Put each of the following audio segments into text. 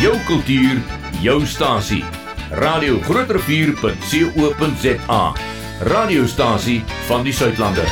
Jou kultuur, jou stasie. Radio Groot-Rivier.co.za. Radiostasie van die Suidlande.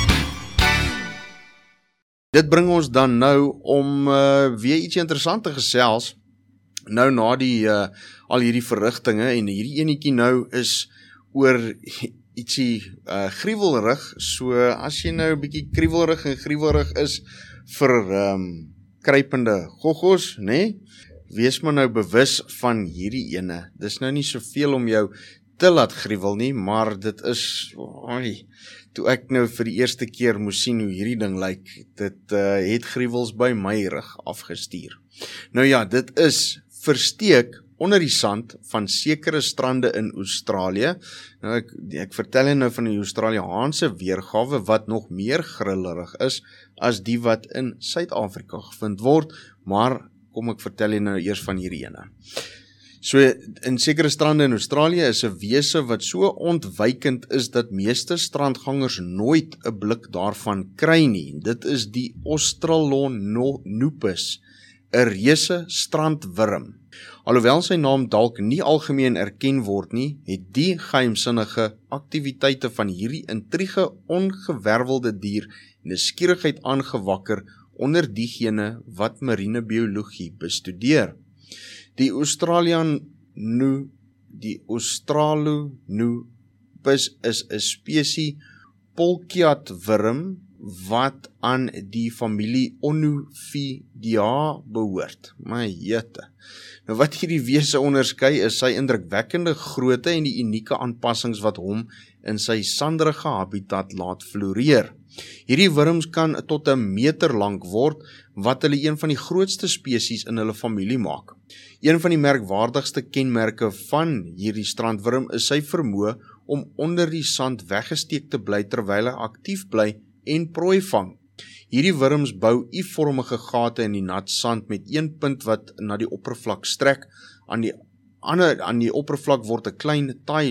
Dit bring ons dan nou om weer ietsie interessant te gesels. Nou na die al hierdie verrigtinge en hierdie enetjie nou is oor ietsie gruwelrig. So as jy nou 'n bietjie gruwelrig is vir kruipende goggos, né? Wees maar nou bewus van hierdie ene. Dis nou nie soveel om jou te laat gruwel nie, maar dit is, toe ek nou vir die eerste keer moes sien hoe hierdie ding lyk, dit het gruwels by my rug afgestuur. Nou ja, dit is versteek onder die sand van sekere strande in Australië. Nou ek vertel jy nou van die Australiaanse weergawe wat nog meer grillerig is as die wat in Suid-Afrika gevind word, maar kom ek vertel jy nou eers van hierdie ene. So, in sekere strande in Australië is 'n wese wat so ontwykend is dat meeste strandgangers nooit 'n blik daarvan kry nie. Dit is die Australonopus, 'n reuse strandwurm. Alhoewel sy naam dalk nie algemeen erken word nie, het die geheimsinnige aktiwiteite van hierdie intrige ongewervelde dier nuuskierigheid aangewakker onder diegene wat marinebiologie bestudeer. Die Australonopus is 'n spesies polkjatwurm wat aan die familie Onophidia behoort. My jete. Nou wat hierdie wese onderskei is sy indrukwekkende grootte en die unieke aanpassings wat hom in sy sanderige habitat laat floreer. Hierdie wurms kan tot 1 meter lank word, wat hulle een van die grootste spesies in hulle familie maak. Een van die merkwaardigste kenmerke van hierdie strandwurm is sy vermoë om onder die sand weggesteek te bly terwyl hy aktief bly en prooi vang. Hierdie wurms bou U-vormige gate in die nat sand met een punt wat na die oppervlak strek. Aan die oppervlak word 'n klein taai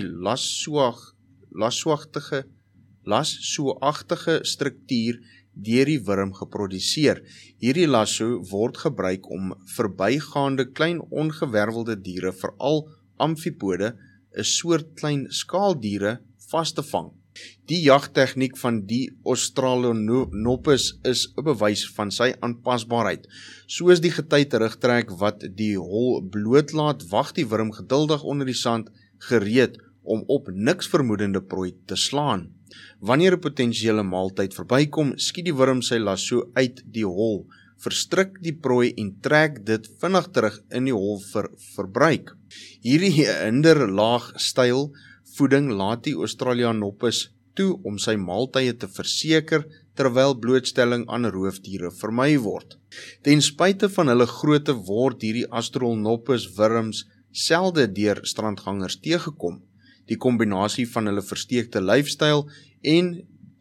lassoagtige struktuur deur die wurm geproduseer. Hierdie lasso word gebruik om verbygaande klein ongewervelde diere, veral amfipode, 'n soort klein skaaldiere, vas te vang. Die jagtegniek van die Australonopus is 'n bewys van sy aanpasbaarheid. Soos die gety terugtrek wat die hol blootlaat, wag die wurm geduldig onder die sand, gereed om op niks vermoedende prooi te slaan. Wanneer 'n potensiële maaltyd verbykom, skiet die wurm sy lasso uit die hol, verstrik die prooi en trek dit vinnig terug in die hol vir verbruik. Hierdie hinderlaagstyl voeding laat die Australonopus toe om sy maaltye te verseker terwyl blootstelling aan roofdiere vermy word. Ten spyte van hulle grootte word hierdie Australonopus wurms selde deur strandgangers teëgekom. Die kombinasie van hulle versteekte leefstyl en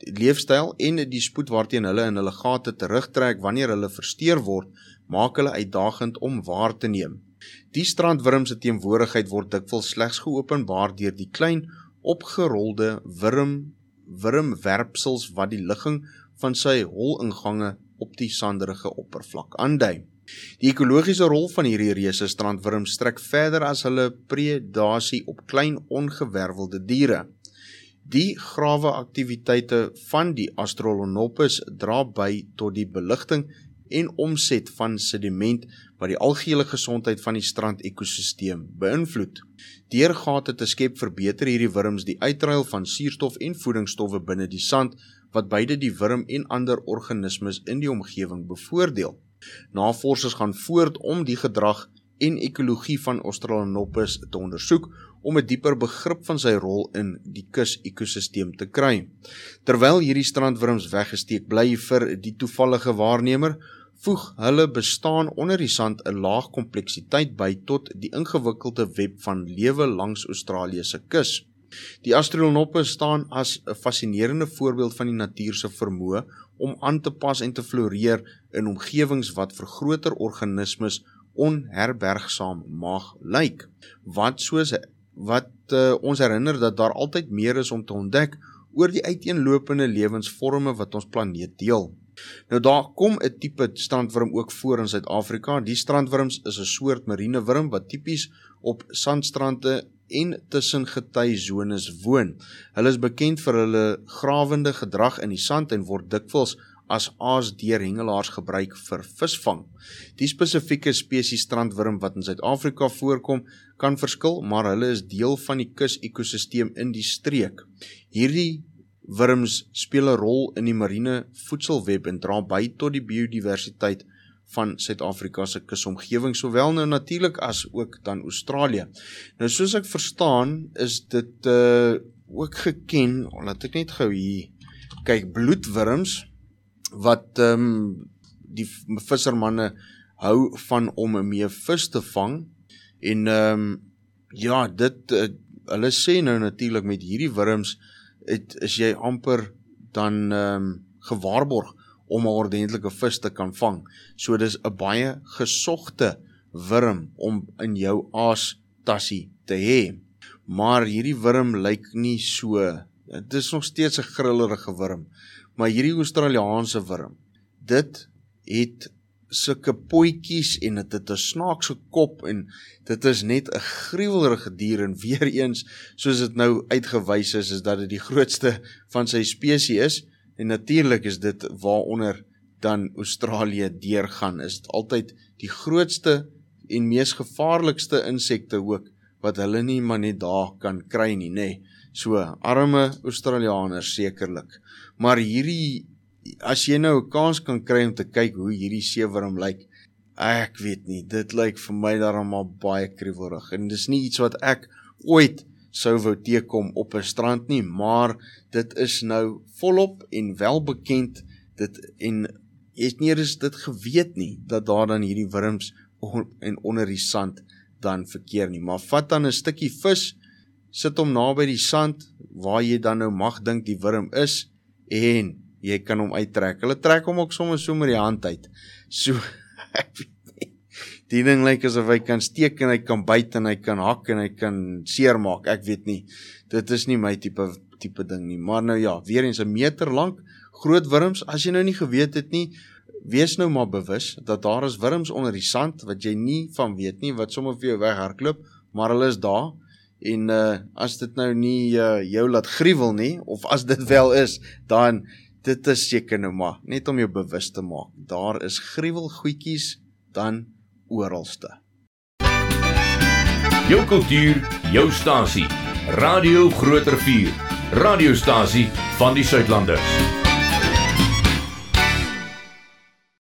die spoed waarteen hulle in hulle gate terugtrek wanneer hulle versteur word, maak hulle uitdagend om waar te neem. Die strandwurm se teenwoordigheid word dikwels slegs geopenbaar deur die klein opgerolde wurmwerpsels wat die ligging van sy holingange op die sanderige oppervlak aandui. Die ekologiese rol van hierdie reuse strandwurm strek verder as hulle predasie op klein ongewervelde diere. Die grawe aktiwiteite van die Australonopus dra by tot die beligting en omset van sediment wat die algehele gesondheid van die strand-ekosisteem beïnvloed. Deur gate te skep verbeter hierdie wurms die uitruil van suurstof en voedingsstowwe binne die sand wat beide die wurm en ander organismes in die omgewing bevoordeel. Navorsers gaan voort om die gedrag en ekologie van Australonopus te ondersoek om 'n dieper begrip van sy rol in die kus-ekosisteem te kry. Terwyl hierdie strandwurms weggesteek bly vir die toevallige waarnemer, voeg hulle bestaan onder die sand 'n laag kompleksiteit by tot die ingewikkelde web van lewe langs Australië se kus. Die Australonopus staan as 'n fascinerende voorbeeld van die natuur se vermoë om aan te pas en te floreer in omgewings wat vir groter organismes onherbergsaam mag lyk. Wat ons herinner dat daar altyd meer is om te ontdek oor die uiteenlopende lewensvorme wat ons planeet deel. Nou daar kom 'n tipe strandwurm ook voor in Suid-Afrika. Die strandwurms is 'n soort marinewurm wat tipies op sandstrande en tussen getijzones woon. Hulle is bekend vir hulle grawende gedrag in die sand en word dikwels as aas deur hengelaars gebruik vir visvang. Die spesifieke spesies strandwurm wat in Suid-Afrika voorkom, kan verskil, maar hulle is deel van die kus-ekosisteem in die streek. Hierdie wurms speel 'n rol in die mariene voedselweb en dra by tot die biodiversiteit van Suid-Afrika se kusomgewing, sowel nou natuurlik as ook dan Australië. Nou soos ek verstaan, is dit ook geken, laat ek net gou hier kyk, bloedwurms wat die vissermanne hou van om mee vis te vang en ja, dit hulle sê nou natuurlik met hierdie wurms is jy amper dan gewaarborg om 'n ordentlike vis te kan vang. So dis 'n baie gesogte wurm om in jou aastassie te hê. Maar hierdie wurm lyk nie so, dit is nog steeds 'n grillerige wurm, maar hierdie Australiaanse wurm, dit het sulke potjies en dit het 'n snaakse kop en dit is net 'n gruwelrige dier en weer eens, soos dit nou uitgewys is dat dit die grootste van sy spesies is en natuurlik is dit waaronder dan Australië deurgaan, is dit altyd die grootste en mees gevaarlikste insekte ook, wat hulle nie maar net daar kan kry nie, nê. So, arme Australianers sekerlik. Maar hierdie, as jy nou 'n kans kan kry om te kyk hoe hierdie seewurm lyk, ek weet nie, dit lyk vir my daarom baie kriewelrig, en dis nie iets wat ek ooit sou wou teekom op 'n strand nie, maar dit is nou volop en welbekend, en jy het nie eens dit geweet nie, dat daar dan hierdie wurms en onder die sand dan verkeer nie, maar vat dan 'n stukkie vis, sit hom naby die sand, waar jy dan nou mag dink die wurm is, en jy kan hom uittrek. Hulle trek hom ook soms so met die hand uit. So, ek weet nie. Die ding lyk asof hy kan steek en hy kan byt en hy kan hak en hy kan seermaak. Ek weet nie. Dit is nie my tipe ding nie. Maar nou ja, weer eens 1 meter lank, groot wurms. As jy nou nie geweet het nie, wees nou maar bewus dat daar is wurms onder die sand wat jy nie van weet nie, wat sommer vir jou weghardloop, maar hulle is daar. En as dit nou nie jou laat gruwel nie, of as dit wel is, dan dit is seker nou maar, net om jou bewus te maak. Daar is gruwelgoedjies dan oralste. Jou kultuur, jou stasie. Radio Groot Rivier. Radiostasie van die Suidlanders.